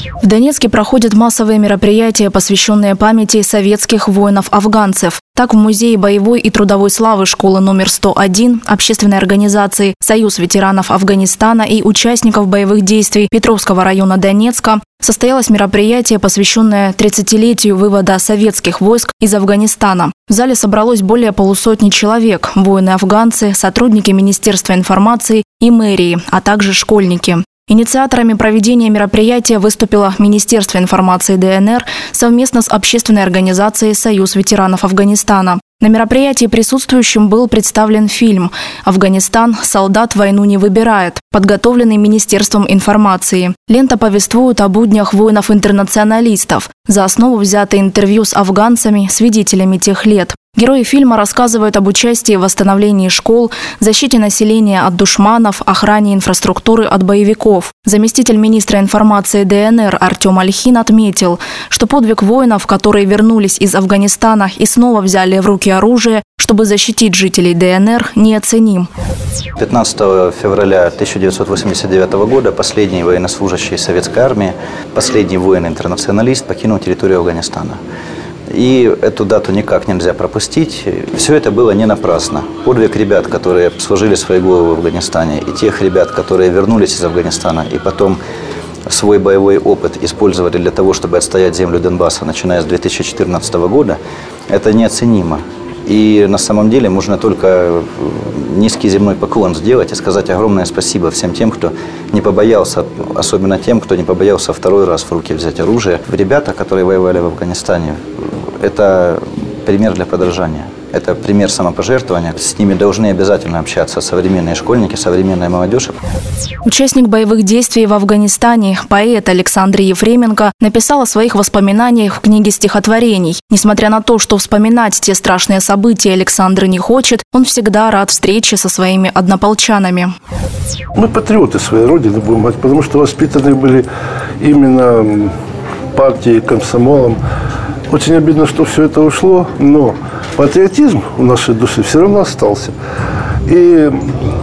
В Донецке проходят массовые мероприятия, посвященные памяти советских воинов-афганцев. Так, в Музее боевой и трудовой славы школы номер 101 общественной организации «Союз ветеранов Афганистана» и участников боевых действий Петровского района Донецка состоялось мероприятие, посвященное 30-летию вывода советских войск из Афганистана. В зале собралось более полусотни человек – воины-афганцы, сотрудники Министерства информации и мэрии, а также школьники. Инициаторами проведения мероприятия выступило Министерство информации ДНР совместно с общественной организацией «Союз ветеранов Афганистана». На мероприятии присутствующим был представлен фильм «Афганистан. Солдат войну не выбирает», подготовленный Министерством информации. Лента повествует о буднях воинов-интернационалистов. За основу взято интервью с афганцами, свидетелями тех лет. Герои фильма рассказывают об участии в восстановлении школ, защите населения от душманов, охране инфраструктуры от боевиков. Заместитель министра информации ДНР Артем Альхин отметил, что подвиг воинов, которые вернулись из Афганистана и снова взяли в руки оружие, чтобы защитить жителей ДНР, неоценим. 15 февраля 1989 года последний военнослужащий советской армии, последний воин-интернационалист покинул территорию Афганистана. И эту дату никак нельзя пропустить. Все это было не напрасно. Подвиг ребят, которые сложили свои головы в Афганистане, и тех ребят, которые вернулись из Афганистана и потом свой боевой опыт использовали для того, чтобы отстоять землю Донбасса, начиная с 2014 года, это неоценимо. И на самом деле можно только низкий земной поклон сделать и сказать огромное спасибо всем тем, кто не побоялся, особенно тем, кто не побоялся второй раз в руки взять оружие. Ребята, которые воевали в Афганистане, это пример для подражания. Это пример самопожертвования. С ними должны обязательно общаться современные школьники, современная молодежь. Участник боевых действий в Афганистане, поэт Александр Ефременко, написал о своих воспоминаниях в книге стихотворений. Несмотря на то, что вспоминать те страшные события Александр не хочет, он всегда рад встрече со своими однополчанами. Мы патриоты своей Родины, будем говорить, потому что воспитаны были именно партией, комсомолом. Очень обидно, что все это ушло, но патриотизм в нашей душе все равно остался. И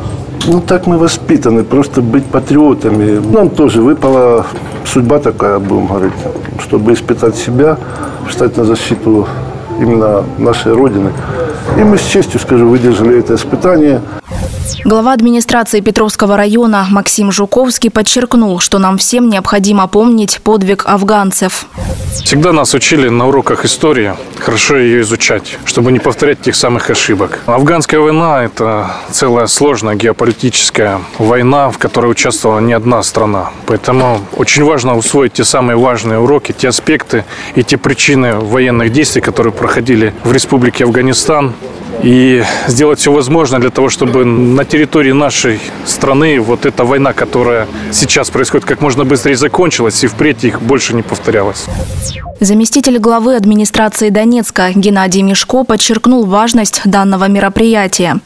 так мы воспитаны, просто быть патриотами. Нам тоже выпала судьба такая, будем говорить, чтобы испытать себя, встать на защиту именно нашей Родины. И мы с честью, скажу, выдержали это испытание. Глава администрации Петровского района Максим Жуковский подчеркнул, что нам всем необходимо помнить подвиг афганцев. Всегда нас учили на уроках истории хорошо ее изучать, чтобы не повторять тех самых ошибок. Афганская война – это целая сложная геополитическая война, в которой участвовала не одна страна. Поэтому очень важно усвоить те самые важные уроки, те аспекты и те причины военных действий, которые проходили в Республике Афганистан. И сделать все возможное для того, чтобы на территории нашей страны вот эта война, которая сейчас происходит, как можно быстрее закончилась и впредь их больше не повторялось. Заместитель главы администрации Донецка Геннадий Мишко подчеркнул важность данного мероприятия.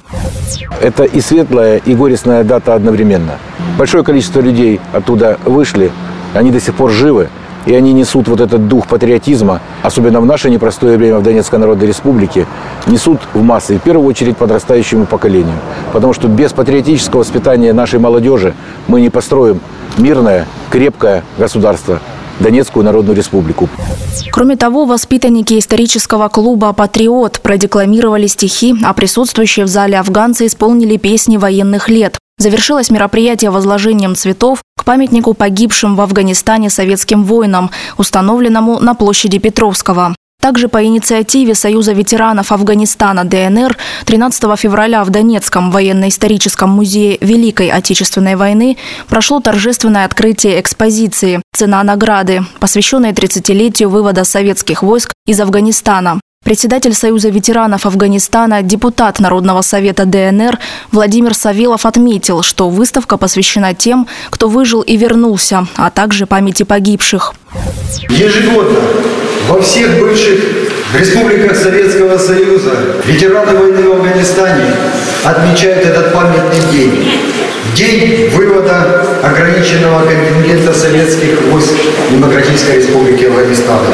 Это и светлая, и горестная дата одновременно. Большое количество людей оттуда вышли, они до сих пор живы. И они несут вот этот дух патриотизма, особенно в наше непростое время в Донецкой Народной Республике, несут в массы, в первую очередь подрастающему поколению. Потому что без патриотического воспитания нашей молодежи мы не построим мирное, крепкое государство, Донецкую Народную Республику. Кроме того, воспитанники исторического клуба «Патриот» продекламировали стихи, а присутствующие в зале афганцы исполнили песни военных лет. Завершилось мероприятие возложением цветов к памятнику погибшим в Афганистане советским воинам, установленному на площади Петровского. Также по инициативе Союза ветеранов Афганистана ДНР 13 февраля в Донецком военно-историческом музее Великой Отечественной войны прошло торжественное открытие экспозиции «Цена награды», посвященной 30-летию вывода советских войск из Афганистана. Председатель Союза ветеранов Афганистана, депутат Народного совета ДНР Владимир Савелов отметил, что выставка посвящена тем, кто выжил и вернулся, а также памяти погибших. Ежегодно во всех бывших республиках Советского Союза ветераны войны в Афганистане отмечают этот памятный день. День вывода ограниченного контингента советских войск Демократической Республики Афганистана.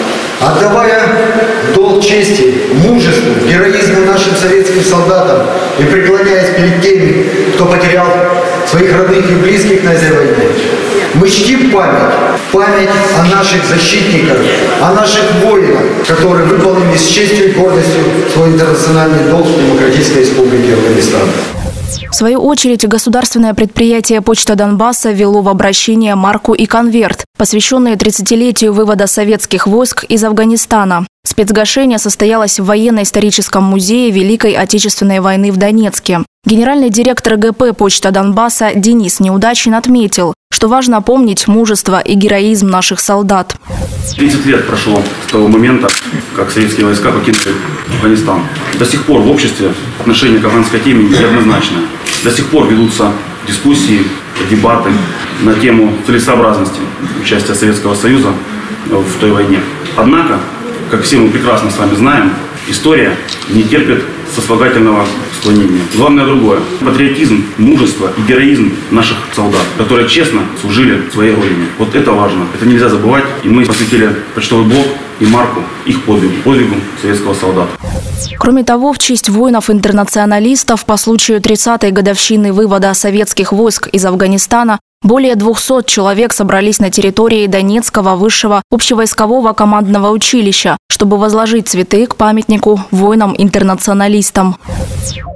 Отдавая долг чести, мужеству, героизму нашим советским солдатам и преклоняясь перед теми, кто потерял своих родных и близких на этой войне, мы чтим память память о наших защитниках, о наших воинах, которые выполнили с честью и гордостью свой интернациональный долг в Демократической Республике Афганистан. В свою очередь, государственное предприятие «Почта Донбасса» ввело в обращение марку и конверт, посвященные 30-летию вывода советских войск из Афганистана. Спецгашение состоялось в военно-историческом музее Великой Отечественной войны в Донецке. Генеральный директор ГП «Почта Донбасса» Денис Неудачин отметил, что важно помнить мужество и героизм наших солдат. 30 лет прошло с того момента, как советские войска покинули Афганистан. До сих пор в обществе отношение к афганской теме неоднозначное. До сих пор ведутся дискуссии, дебаты на тему целесообразности участия Советского Союза в той войне. Однако, как все мы прекрасно с вами знаем, история не терпит сослагательного склонения. Главное другое. Патриотизм, мужество и героизм наших солдат, которые честно служили своей родине. Вот это важно. Это нельзя забывать. И мы посвятили почтовый блок и марку их подвигу советского солдата. Кроме того, в честь воинов-интернационалистов по случаю 30-й годовщины вывода советских войск из Афганистана более 200 человек собрались на территории Донецкого высшего общевойскового командного училища, чтобы возложить цветы к памятнику воинам-интернационалистам.